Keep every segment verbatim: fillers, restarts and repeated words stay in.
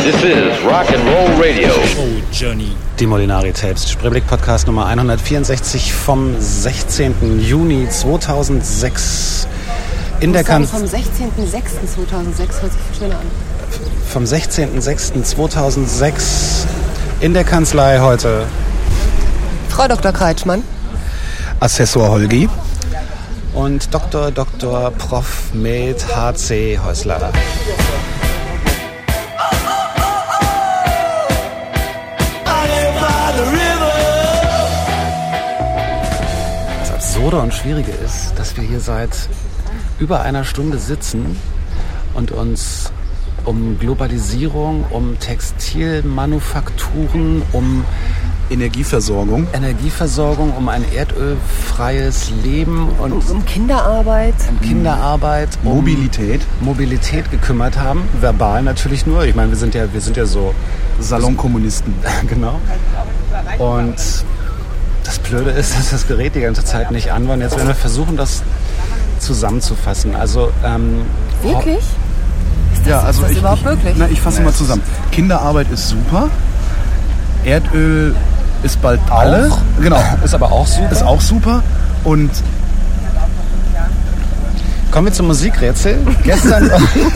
This is Rock and Roll Radio. Oh, Journey. Die Molinari Tapes, Spreeblick Podcast Nummer hundertvierundsechzig vom sechzehnten Juni zweitausendsechs. In der Kan- vom sechzehnten sechsten zweitausendsechs hört sich viel schöner an. Vom sechzehnten sechsten zweitausendsechs in der Kanzlei heute Frau Doktor Kreitschmann, Assessor Holgi und Doktor Doktor Prof Med H C Häusler. Das Absurde und Schwierige ist, dass wir hier seit über einer Stunde sitzen und uns um Globalisierung, um Textilmanufakturen, um Energieversorgung. Energieversorgung, um ein erdölfreies Leben und um, um Kinderarbeit, um Kinderarbeit, um Mobilität, Mobilität gekümmert haben. Verbal natürlich nur. Ich meine, wir sind ja, wir sind ja so Salonkommunisten. Genau. Und das Blöde ist, dass das Gerät die ganze Zeit nicht an war. Und jetzt werden wir versuchen, das zusammenzufassen. Also ähm, wirklich? Ist das, ja, also ist das ich, überhaupt ich, möglich? Na, ich fasse mal zusammen. Kinderarbeit ist super. Erdöl ist bald alle. Auch? Genau. Ist aber auch super. Ist auch super. Und kommen wir zum Musikrätsel. Gestern.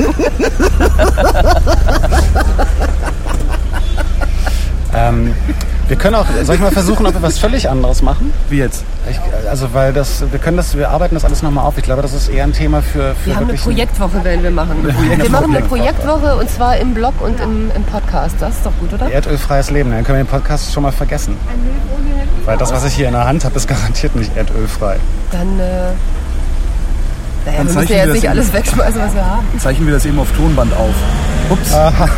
ähm, wir können auch, soll ich mal versuchen, ob wir was völlig anderes machen? wie jetzt? Ich, also weil das, wir können das, wir arbeiten das alles nochmal auf. Ich glaube, das ist eher ein Thema für, für Wir haben eine wirklich Projektwoche, werden wir machen. Projektwoche. Wir machen eine Projektwoche und zwar im Blog und im, im Podcast. Das ist doch gut, oder? ein erdölfreies Leben. Dann können wir den Podcast schon mal vergessen. Weil das, was ich hier in der Hand habe, ist garantiert nicht erdölfrei. Dann, äh, naja, Dann wir müssen zeichnen ja wir jetzt das nicht in- alles wegschmeißen, was wir haben. Zeichnen wir das eben auf Tonband auf. Ups.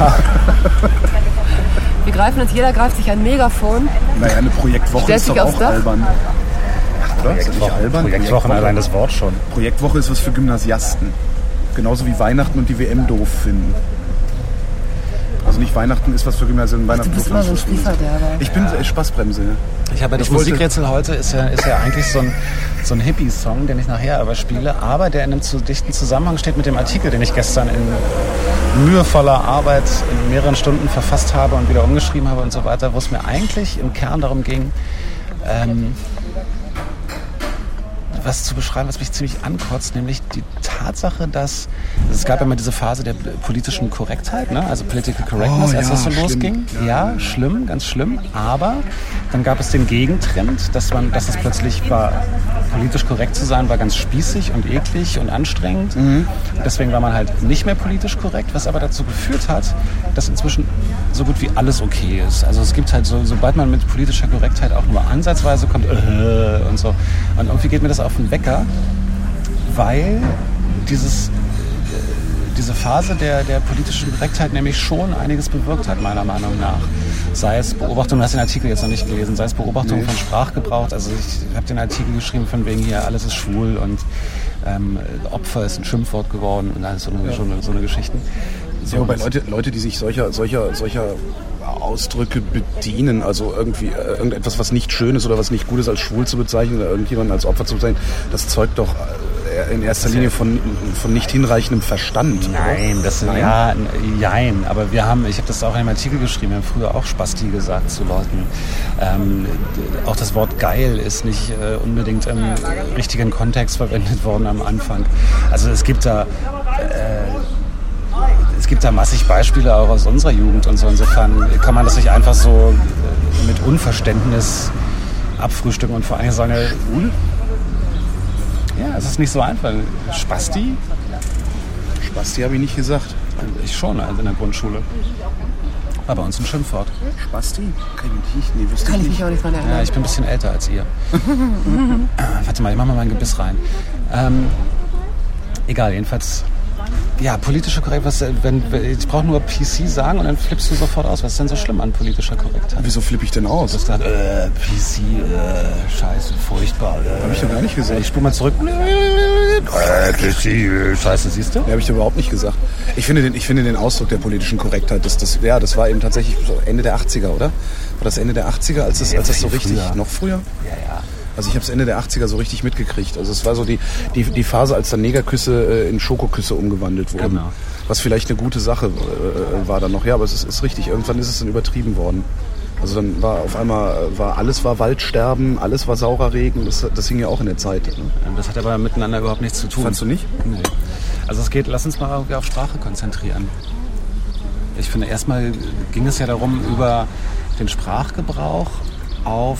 Wir greifen uns, jeder greift sich ein Megafon. Naja, eine Projektwoche Stellt ist sich doch aufs auch Dach? albern. Oder? Ist das nicht albern? Projektwochen, allein das Wort schon. Projektwoche ist was für Gymnasiasten. Genauso wie Weihnachten und die W M doof finden. Also nicht Weihnachten ist was für Gymnasiasten. Du Weihnachten bist doof immer so ein finden. Spielverderber. Ich bin äh, Spaßbremse. Ich habe ja das Ich wollte- Musikrätsel heute ist ja, ist ja eigentlich so ein, so ein Hippie-Song, den ich nachher aber spiele, aber der in einem zu dichten Zusammenhang steht mit dem Artikel, den ich gestern in mühevoller Arbeit in mehreren Stunden verfasst habe und wieder umgeschrieben habe und so weiter, wo es mir eigentlich im Kern darum ging, ähm, was zu beschreiben, was mich ziemlich ankotzt, nämlich die Tatsache, dass es gab ja immer diese Phase der politischen Korrektheit, ne? Also Political Correctness, Oh, als ja, das so schlimm. losging. Ja, Ja, schlimm, ganz schlimm. Aber dann gab es den Gegentrend, dass man, dass es plötzlich war, politisch korrekt zu sein, war ganz spießig und eklig und anstrengend. Mhm. Deswegen war man halt nicht mehr politisch korrekt, was aber dazu geführt hat, dass inzwischen so gut wie alles okay ist. Also es gibt halt so, sobald man mit politischer Korrektheit auch nur ansatzweise kommt, äh, und so. Und irgendwie geht mir das auf den Wecker, weil dieses, äh, diese Phase der, der politischen Korrektheit nämlich schon einiges bewirkt hat, meiner Meinung nach. Sei es Beobachtung, du hast den Artikel jetzt noch nicht gelesen, sei es Beobachtung Nee. von Sprachgebrauch. Also ich habe den Artikel geschrieben von wegen hier, alles ist schwul und ähm, Opfer ist ein Schimpfwort geworden und alles so eine, so eine, so eine Geschichten. So, Ja, wobei Leute, Leute, die sich solcher, solcher, solcher Ausdrücke bedienen, also irgendwie äh, irgendetwas, was nicht schön ist oder was nicht gut ist, als schwul zu bezeichnen oder irgendjemanden als Opfer zu bezeichnen, das zeugt doch äh, in erster Linie von, von nicht hinreichendem Verstand. Nein, oder? das sind Nein? ja, n- jein, aber wir haben, ich habe das auch in einem Artikel geschrieben, wir haben früher auch Spasti gesagt zu Leuten. Ähm, d- auch das Wort geil ist nicht äh, unbedingt im richtigen Kontext verwendet worden am Anfang. Also es gibt da äh, es gibt da massig Beispiele auch aus unserer Jugend und so. Insofern kann man das nicht einfach so äh, mit Unverständnis abfrühstücken und vor allem sagen, Schwul? ja, es ist nicht so einfach. Spasti? Spasti habe ich nicht gesagt. Ich schon, also in der Grundschule. War bei uns ein Schimpfwort. Spasti? Kann ich nicht, nee, wüsste Kann ich ich mich nicht. auch nicht dran erinnern. Ja, ich bin ein bisschen älter als ihr. Warte mal, ich mach mal mein Gebiss rein. Ähm, egal, jedenfalls. Ja, politische Korrektheit, wenn, ich brauche nur P C sagen und dann flippst du sofort aus. Was ist denn so schlimm an politischer Korrektheit? Wieso flippe ich denn Du aus? hast gesagt, äh, P C, äh, scheiße, furchtbar. Äh, Habe ich doch gar nicht gesagt. Ich spule mal zurück. Äh, P C, äh, scheiße, siehst du? Ja, habe ich überhaupt nicht gesagt. Ich finde den, ich finde den Ausdruck der politischen Korrektheit, das, das, ja, das war eben tatsächlich so Ende der achtziger, oder? War das Ende der achtziger, als es, als es so viel richtig, früher. noch früher? Ja, ja. Also ich habe es Ende der achtziger so richtig mitgekriegt. Also es war so die, die, die Phase, als dann Negerküsse äh, in Schokoküsse umgewandelt wurden. Genau. was vielleicht eine gute Sache äh, war dann noch. Ja, aber es ist, ist richtig, irgendwann ist es dann übertrieben worden. Also dann war auf einmal, war alles war Waldsterben, alles war saurer Regen, das, das hing ja auch in der Zeit. Ne? Das hat aber miteinander überhaupt nichts zu tun. Fandst du nicht? Nee. Also es geht, lass uns mal auf Sprache konzentrieren. Ich finde, erstmal ging es ja darum, über den Sprachgebrauch auf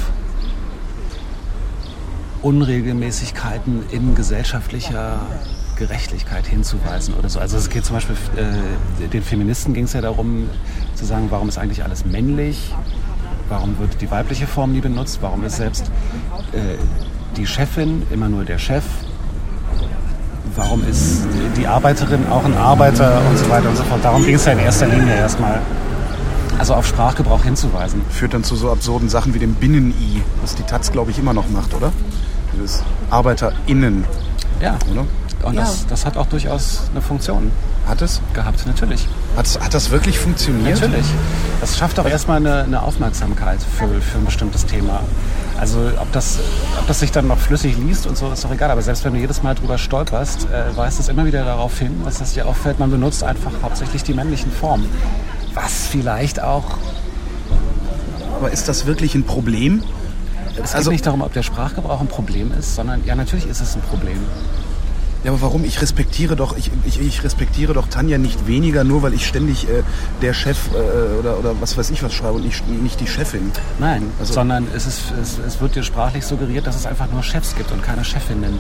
Unregelmäßigkeiten in gesellschaftlicher Gerechtigkeit hinzuweisen oder so. Also es geht zum Beispiel, äh, den Feministen ging es ja darum zu sagen, warum ist eigentlich alles männlich, warum wird die weibliche Form nie benutzt, warum ist selbst äh, die Chefin immer nur der Chef, warum ist die Arbeiterin auch ein Arbeiter und so weiter und so fort. Darum ging es ja in erster Linie erstmal. Also auf Sprachgebrauch hinzuweisen. Führt dann zu so absurden Sachen wie dem Binnen-I, was die Taz, glaube ich, immer noch macht, oder? Das ArbeiterInnen. Ja, oder? Und ja. das, das hat auch durchaus eine Funktion. Hat es? Gehabt, natürlich. Hat, hat das wirklich funktioniert? Natürlich. Das schafft auch erstmal eine, eine Aufmerksamkeit für, für ein bestimmtes Thema. Also ob das, ob das sich dann noch flüssig liest und so, ist doch egal. Aber selbst wenn du jedes Mal drüber stolperst, äh, weist es immer wieder darauf hin, dass es dir auffällt, man benutzt einfach hauptsächlich die männlichen Formen. Was vielleicht auch... Aber ist das wirklich ein Problem? Es geht Also- nicht darum, ob der Sprachgebrauch ein Problem ist, sondern ja, natürlich ist es ein Problem. Ja, aber warum? Ich respektiere doch, ich, ich, ich respektiere doch Tanja nicht weniger, nur weil ich ständig äh, der Chef äh, oder, oder was weiß ich was schreibe und nicht, nicht die Chefin. Nein, Also- sondern es, ist, es, es wird dir sprachlich suggeriert, dass es einfach nur Chefs gibt und keine Chefinnen.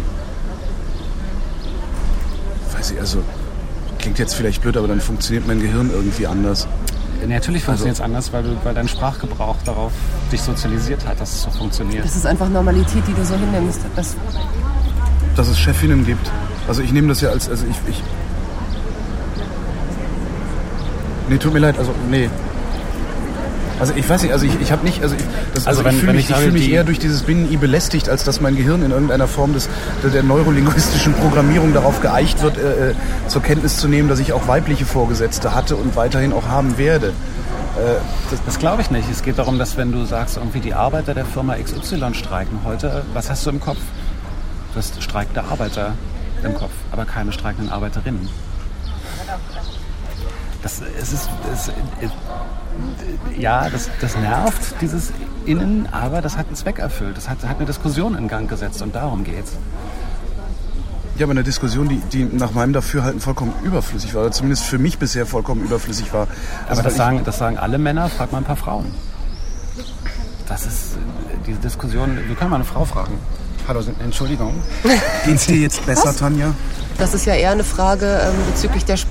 Weiß ich, also klingt jetzt vielleicht blöd, aber dann funktioniert mein Gehirn irgendwie anders. Natürlich funktioniert es anders, weil, du, weil dein Sprachgebrauch darauf dich sozialisiert hat, dass es so funktioniert. Das ist einfach Normalität, die du so hinnimmst. Das, Dass es Chefinnen gibt. Also ich nehme das ja als, also ich, ich... Nee, tut mir leid, also nee. Also ich weiß nicht, also ich, ich habe nicht, also ich, das, Also also wenn- ich fühle wenn mich, ich ich sage, fühl mich die- eher durch dieses Binnen-I belästigt, als dass mein Gehirn in irgendeiner Form des, der, der neurolinguistischen Programmierung darauf geeicht wird, äh, zur Kenntnis zu nehmen, dass ich auch weibliche Vorgesetzte hatte und weiterhin auch haben werde. Äh, Das, das glaube ich nicht. Es geht darum, dass wenn du sagst, irgendwie die Arbeiter der Firma X Y streiken heute, was hast du im Kopf? Du hast streikende Arbeiter im Kopf, aber keine streikenden Arbeiterinnen. Das, es ist, es, äh, ja, das, das nervt, dieses Innen, aber das hat einen Zweck erfüllt. Das hat, hat eine Diskussion in Gang gesetzt und darum geht's. Ja, aber eine Diskussion, die, die nach meinem Dafürhalten vollkommen überflüssig war, oder zumindest für mich bisher vollkommen überflüssig war. Also Aber das weil sagen, das sagen alle Männer, frag mal ein paar Frauen. Das ist äh, diese Diskussion, wir können mal eine Frau fragen. Hallo, Entschuldigung. ich, geht's dir jetzt besser, Tanja? das ist ja eher eine Frage ähm, bezüglich der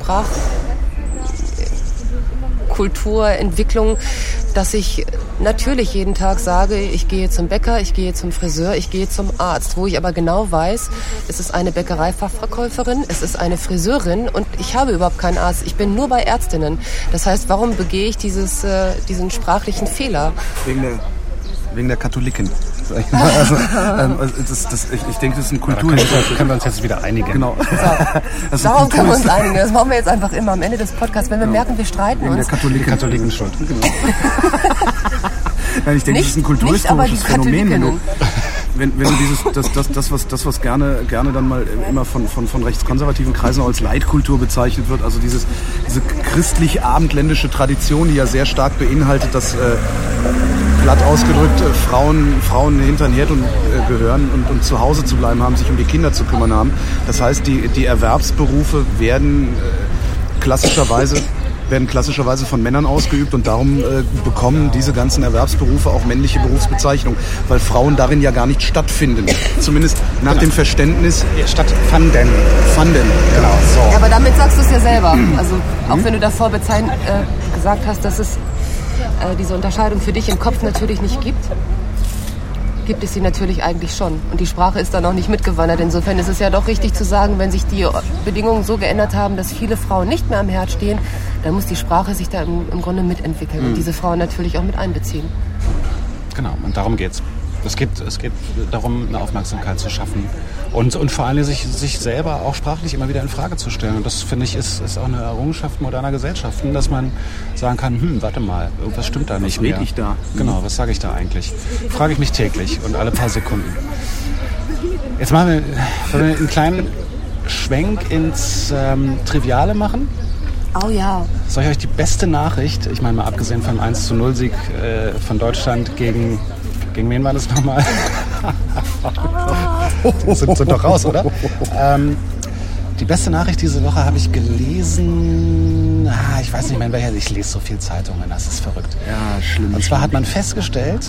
Sprachkulturentwicklung, dass ich natürlich jeden Tag sage, ich gehe zum Bäcker, ich gehe zum Friseur, ich gehe zum Arzt, wo ich aber genau weiß, es ist eine Bäckereifachverkäuferin, es ist eine Friseurin und ich habe überhaupt keinen Arzt, ich bin nur bei Ärztinnen. Das heißt, warum begehe ich dieses, äh, diesen sprachlichen Fehler? Wegen der, wegen der Katholiken. Sag ich mal. Also, ähm, also das, das, ich, ich denke, das ist ein Kultur. Können wir, können wir uns jetzt wieder einigen. Genau. Das ist ein Darauf können wir uns Kultur- einigen. Das machen wir jetzt einfach immer am Ende des Podcasts, wenn wir merken, wir streiten Wegen der uns. Katholiken. Katholiken schuld. Genau. Nein, ich denke, das ist ein Nicht- nicht aber die kulturhistorisches Phänomen. Wenn du, Katholikinnen. wenn, wenn du dieses, das, das, das, was, das, was gerne, gerne dann mal immer von, von, von rechtskonservativen Kreisen als Leitkultur bezeichnet wird, also dieses, diese christlich-abendländische Tradition, die ja sehr stark beinhaltet, dass äh, platt ausgedrückt äh, Frauen, Frauen hinter den Herd und, äh, gehören und, und zu Hause zu bleiben haben, sich um die Kinder zu kümmern haben. Das heißt, die, die Erwerbsberufe werden äh, klassischerweise werden klassischerweise von Männern ausgeübt und darum äh, bekommen diese ganzen Erwerbsberufe auch männliche Berufsbezeichnung, weil Frauen darin ja gar nicht stattfinden. Zumindest nach dem Verständnis Ja, stattfanden. fanden. Genau. Ja, aber damit sagst du es ja selber. Also auch wenn du davor bezeichn, äh, gesagt hast, dass es äh, diese Unterscheidung für dich im Kopf natürlich nicht gibt, gibt es sie natürlich eigentlich schon. Und die Sprache ist dann auch nicht mitgewandert. Insofern ist es ja doch richtig zu sagen, wenn sich die Bedingungen so geändert haben, dass viele Frauen nicht mehr am Herd stehen, dann muss die Sprache sich da im, im Grunde mitentwickeln und diese Frauen natürlich auch mit einbeziehen. Genau, und darum geht's. Es geht, es geht darum, eine Aufmerksamkeit zu schaffen und, und vor allem sich, sich selber auch sprachlich immer wieder in Frage zu stellen. Und das, finde ich, ist, ist auch eine Errungenschaft moderner Gesellschaften, dass man sagen kann, hm, warte mal, irgendwas stimmt da nicht red mehr. ich da? Genau, was sage ich da eigentlich? Frage ich mich täglich und alle paar Sekunden. Jetzt machen wir, wollen wir einen kleinen Schwenk ins ähm, Triviale machen? Oh ja. Soll ich euch die beste Nachricht, ich meine mal abgesehen vom eins zu null Sieg äh, von Deutschland gegen, gegen wen war das nochmal? sind, sind doch raus, oder? Ähm, die beste Nachricht diese Woche habe ich gelesen, ah, ich weiß nicht mehr in welcher, ich lese so viel Zeitungen, das ist verrückt. Ja, schlimm. Und zwar hat man festgestellt,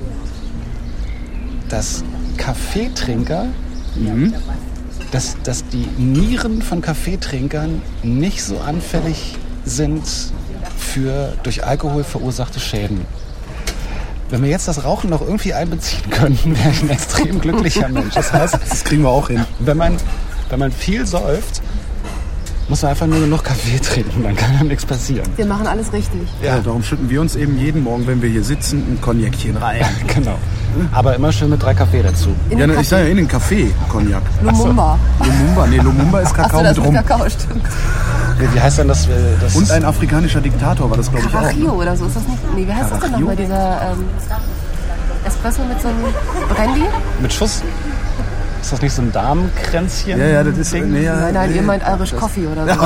dass Kaffeetrinker, mhm. dass, dass die Nieren von Kaffeetrinkern nicht so anfällig sind für durch Alkohol verursachte Schäden. Wenn wir jetzt das Rauchen noch irgendwie einbeziehen könnten, wäre ich ein extrem glücklicher Mensch. Das heißt, das kriegen wir auch hin. Wenn man, wenn man viel säuft, muss man einfach nur genug Kaffee trinken, dann kann einem nichts passieren. Wir machen alles richtig. Ja, ja, darum schütten wir uns eben jeden Morgen, wenn wir hier sitzen, ein Cognacchen rein. Ja, genau. Aber immer schön mit drei Kaffee dazu. In ja, ich sage ja in den Kaffee Cognac. Lumumba. So. Lumumba, nee, Lumumba ist Kakao Ach so, das mit Rum. Ist Kakao, stimmt. Wie heißt denn das? das Und ein afrikanischer Diktator war das, glaube ich, auch. Carajillo oder so, ist das nicht? Nee, wie heißt das denn nochmal, dieser ähm, Espresso mit so einem Brandy? Mit Schuss? Ist das nicht so ein Damenkränzchen? Ja, ja, das ist... Nee, ja, nein, nein, nee, ihr meint Irish Coffee oder so.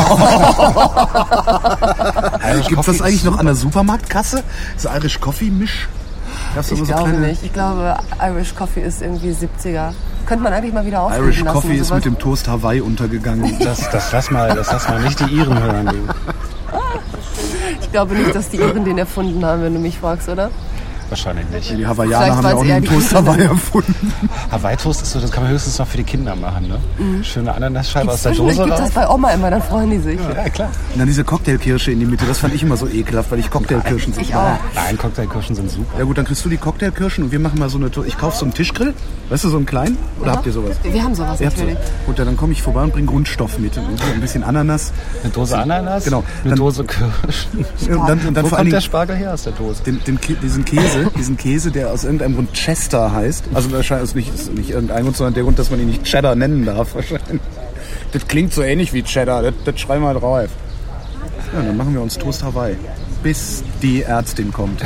Gibt es das eigentlich noch an der Supermarktkasse? Das Irish Coffee Misch? Ich so glaube kleine... nicht. Ich glaube, Irish Coffee ist irgendwie siebziger. Könnte man eigentlich mal wieder auflegen Irish lassen. Coffee ist mit dem Toast Hawaii untergegangen. Das, das, lass mal, das lass mal nicht die Iren hören. Du. Ich glaube nicht, dass die Iren den erfunden haben, wenn du mich fragst, oder? Wahrscheinlich nicht. Die Hawaiianer haben ja auch den Toast Hawaii erfunden. Hawaii-Toast ist so, das kann man höchstens noch für die Kinder machen, ne? Mhm. Schöne Ananasscheibe aus der Dose raus. Gibt das bei Oma immer, dann freuen die sich. Ja, ja, klar. Und dann diese Cocktailkirsche in die Mitte, das fand ich immer so ekelhaft, weil ich Cocktailkirschen so. Ich auch. Nein, Cocktailkirschen sind super. Ja gut, dann kriegst du die Cocktailkirschen und wir machen mal so eine, ich kaufe so einen Tischgrill, weißt du, so einen kleinen? Oder ja. Habt ihr sowas? Wir haben sowas natürlich. So. Gut, dann komme ich vorbei und bringe Grundstoff mit. Und ein bisschen Ananas. Eine Dose Ananas? Genau. Eine dann, Dose Kirschen. Und dann, und dann Wo vor kommt der Spargel her aus der Dose? Den, den, diesen Käse, diesen Käse, der aus irgendeinem Grund Chester heißt. Also wahrscheinlich nicht, ist nicht irgendein Grund, sondern der Grund, dass man ihn nicht Cheddar nennen darf. Wahrscheinlich. Das klingt so ähnlich wie Cheddar, das, das schreiben wir drauf. Ja, dann machen wir uns Toast Hawaii. Bis die Ärztin kommt.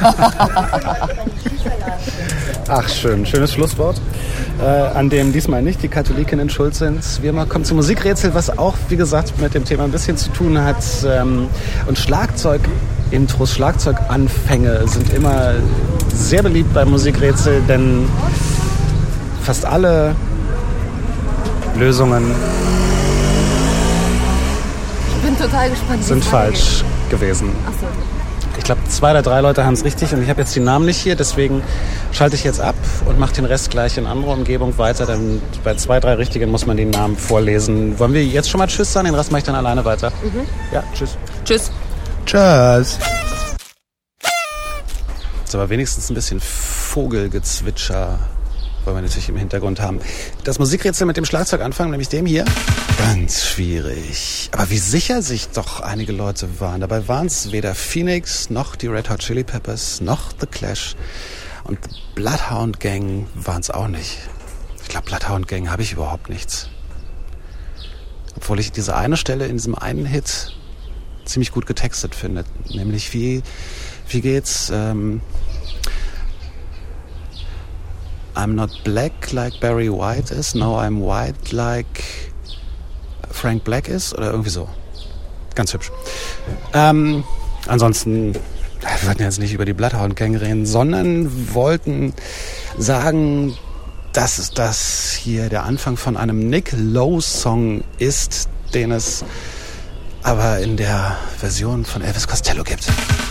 Ach, schön. Schönes Schlusswort. Äh, an dem diesmal nicht die Katholikinnen schuld sind. Wir kommen zum Musikrätsel, was auch, wie gesagt, mit dem Thema ein bisschen zu tun hat. Ähm, und Schlagzeug-Intros, Schlagzeuganfänge sind immer sehr beliebt bei Musikrätsel, denn fast alle Lösungen ich bin total gespannt, sind falsch gewesen. Ach so. Ich glaube, zwei oder drei Leute haben es richtig und ich habe jetzt die Namen nicht hier, deswegen schalte ich jetzt ab und mache den Rest gleich in andere Umgebung weiter. Denn bei zwei, drei Richtigen muss man den Namen vorlesen. Wollen wir jetzt schon mal Tschüss sagen? Den Rest mache ich dann alleine weiter. Mhm. Ja, tschüss. Tschüss. Tschüss. Jetzt aber wenigstens ein bisschen Vogelgezwitscher wollen wir natürlich im Hintergrund haben. Das Musikrätsel mit dem Schlagzeug anfangen, nämlich dem hier. Ganz schwierig. Aber wie sicher sich doch einige Leute waren. Dabei waren es weder Phoenix, noch die Red Hot Chili Peppers, noch The Clash. Und The Bloodhound Gang waren es auch nicht. Ich glaube, Bloodhound Gang habe ich überhaupt nichts. Obwohl ich diese eine Stelle in diesem einen Hit ziemlich gut getextet finde. Nämlich wie, wie geht's... Ähm, I'm not black like Barry White is, no I'm white like Frank Black is oder irgendwie so. Ganz hübsch. Ähm, ansonsten, wir wollten jetzt nicht über die Bloodhound Gang reden, sondern wollten sagen, dass das hier der Anfang von einem Nick Lowe Song ist, den es aber in der Version von Elvis Costello gibt.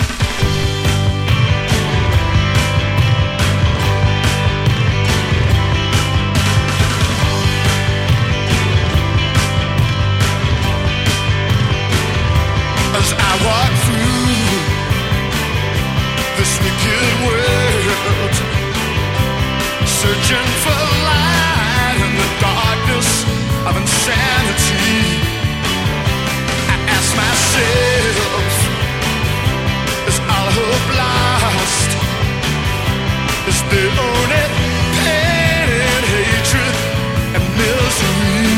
Searching for light in the darkness of insanity. I ask myself, is all hope lost? Is the only pain and hatred and misery?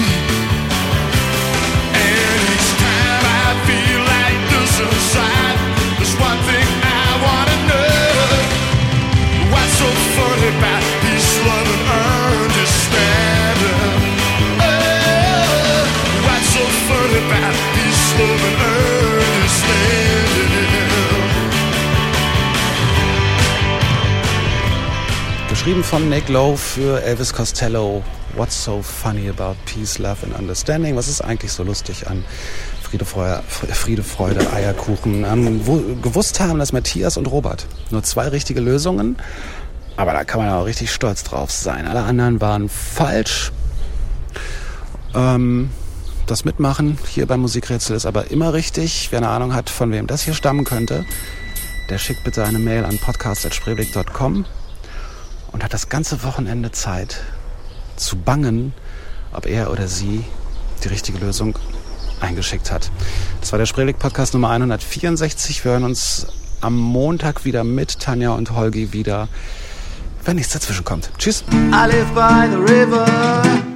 And each time I feel like this inside, there's one thing I wanna know. What's so funny about love and understanding? Oh, Geschrieben von Nick Lowe für Elvis Costello. What's so funny about peace, love and understanding? Was ist eigentlich so lustig an Friede, Freude, Friede, Freude Eierkuchen? Ähm, wo, gewusst haben, dass Matthias und Robert nur zwei richtige Lösungen, aber da kann man auch richtig stolz drauf sein. Alle anderen waren falsch. Ähm, das Mitmachen hier beim Musikrätsel ist aber immer richtig. Wer eine Ahnung hat, von wem das hier stammen könnte, der schickt bitte eine Mail an podcast at spreeblick punkt com und hat das ganze Wochenende Zeit zu bangen, ob er oder sie die richtige Lösung eingeschickt hat. Das war der Spreeblick-Podcast Nummer hundertvierundsechzig. Wir hören uns am Montag wieder mit Tanja und Holgi wieder, wenn nichts dazwischen kommt. Tschüss. I live by the river.